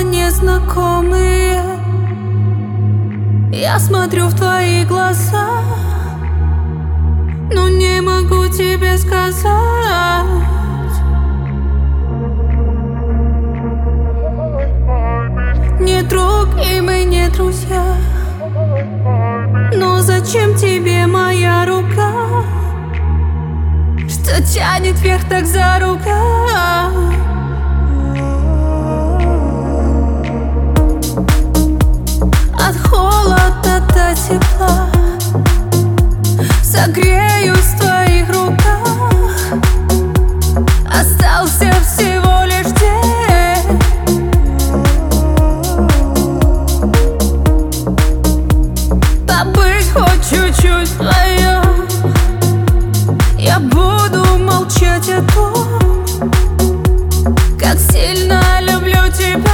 незнакомые. Я смотрю в твои глаза, но не могу тебе сказать. Не друг и мы не друзья, но зачем тебе моя рука, что тянет вверх так за рукав? От холода до тепла согреюсь в твоих руках. Остался всего лишь день. Побыть хоть чуть-чуть вдвоем. Я буду молчать о том, как сильно люблю тебя.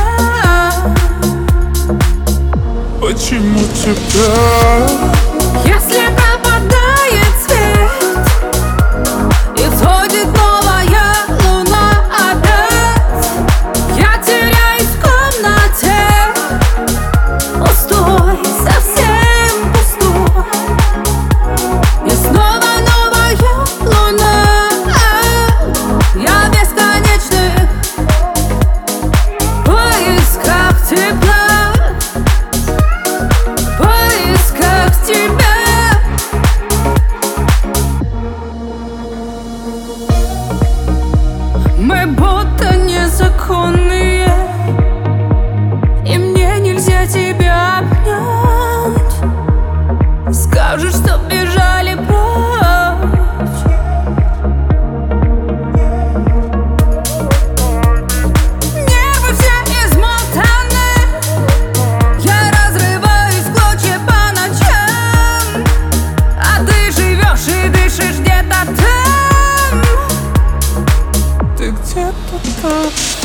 Почему тебя? Если пропадает свет и входит новая луна опять, я теряюсь в комнате, пустой, совсем пустой. И снова новая луна. Я в бесконечных поисках тепла. Мы будто незаконные, и мне нельзя тебя обнять. Скажешь, что бежали прочь. Нервы все измотаны, я разрываюсь в клочья по ночам, а ты живешь и дышишь где-то там. Ты где-то там.